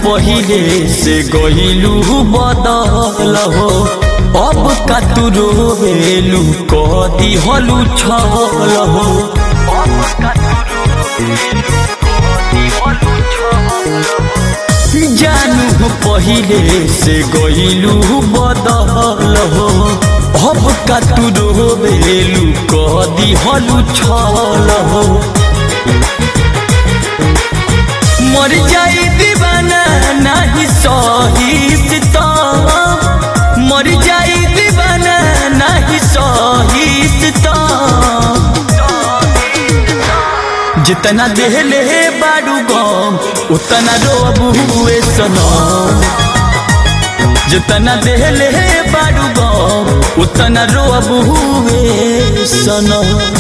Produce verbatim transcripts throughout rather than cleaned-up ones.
पहिले से गइलू बदल हो अब का तू रोवेलू कह दिहलू छल हो जानू पहिले से गइलू बदल हो अब का तू रोवेलू कह दिहलू छल हो मर जाई दीवाना नहीं सही सितम मर जाई दीवाना नहीं सही सितम जितना देहले बाडू गम उतना रोबुए सनम जितना देहले बाडू गम उतना रोबुए सनम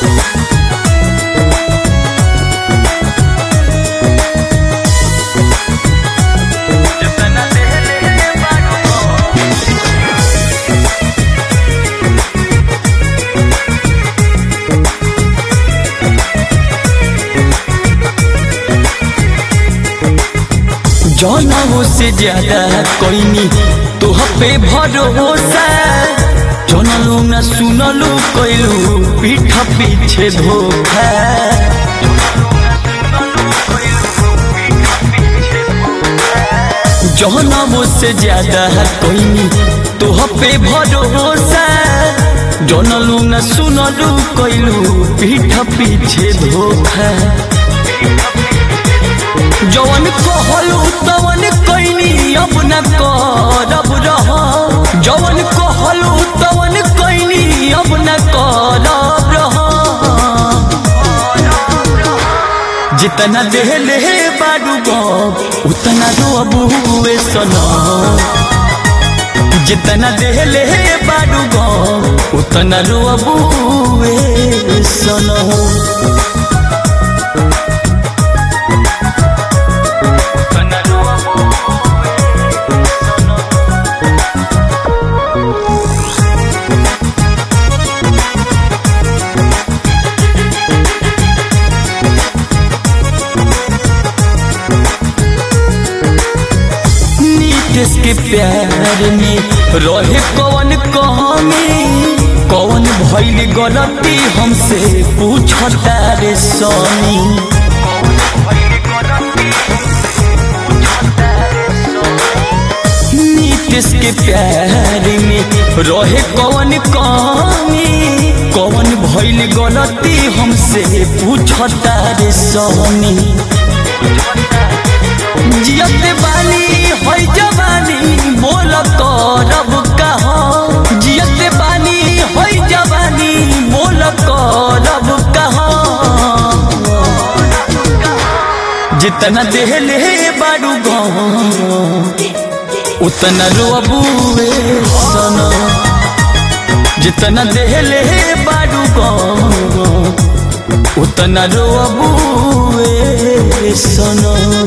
जनों से ज्यादा कोई नहीं तो पे भरोसा जनलू न सुनलू कैलू पीठ पीछे धोखा जनों से ज्यादा कोई नहीं तो पे भरोसा जनलू न सुनलू कैलू पीठ पीछे धोखा जवन कहलू तवन कैनी अब न करब रह जवन कहलू तवन कैनी अब न करब रह जितना देहले बाडू गम उतना रोबुए सनम जितना देहले बाडू गम उतना रोबुए सनम के प्यार में रहे कौन कमी कौन भइल गलती हमसे पूछता रे सनी नीतीश के प्यार में रहे कौन कमी कौन भइल गलती हमसे पूछता रे सनी जियत बानी है जवानी बोल करब कहा जियत बानी है जवानी बोल करब कहा जितना देहले बाडू गम उतना रोबुए सनम जितना देहले बाडू गम उतना रोबुए सनम।